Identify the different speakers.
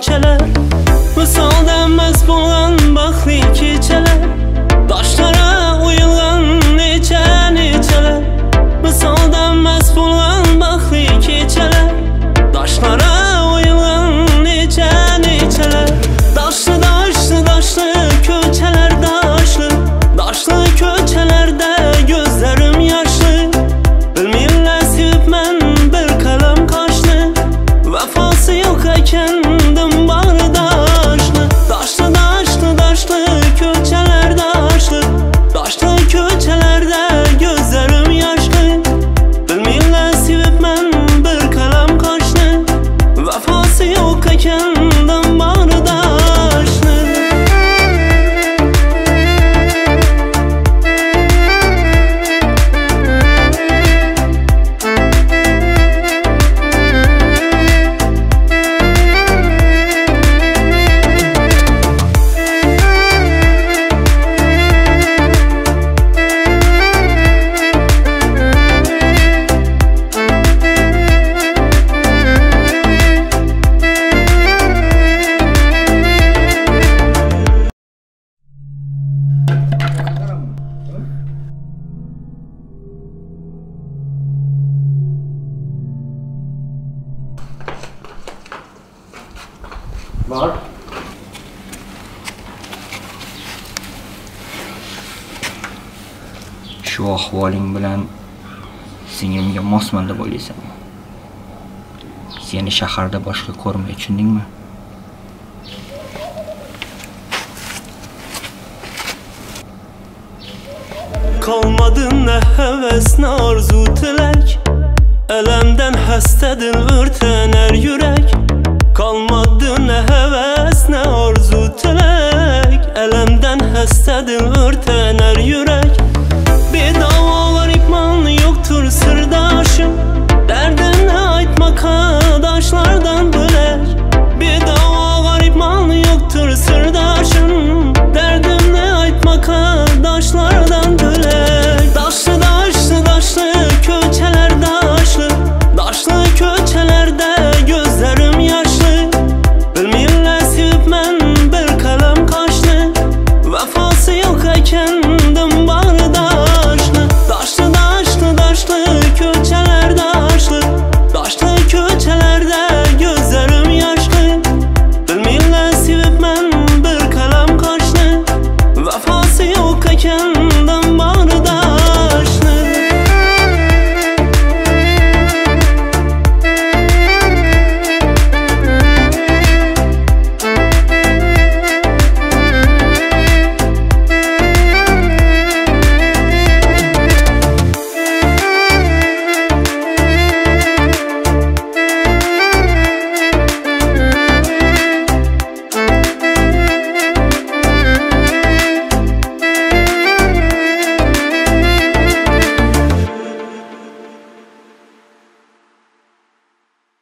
Speaker 1: kechalar, visolda mast bo'lgan baxtli kechalar, toshlara o'yilgan nechalar, visolda mast bo'lgan baxtli kechalar, toshlara o'yilgan nechalar, doshli ko'chalar, doshli ko'chalarda gözlerim yoshli, bilmaylar sevibman bir qalam qoshni, vafosi yo'q ekandim bag'ridoshli, doshli ko'chalar, doshli ko'chalarda gözlerim yoshli, bilmaylar sevibman bir qalam qoshni, vafosi yo'q ekandim bag'ridoshli.
Speaker 2: Bor.
Speaker 3: Shu ahvoling bilan singlimga mosman deb o'ylaysan. Seni shaharda boshqa ko'rmay, tushundingmi?
Speaker 1: Kalmadı ne heves ne arzu tilek, elemden hastadır örtener yürek. Kalmadı ne heves ne arzu tilek, elemden hastadır örtener yürek.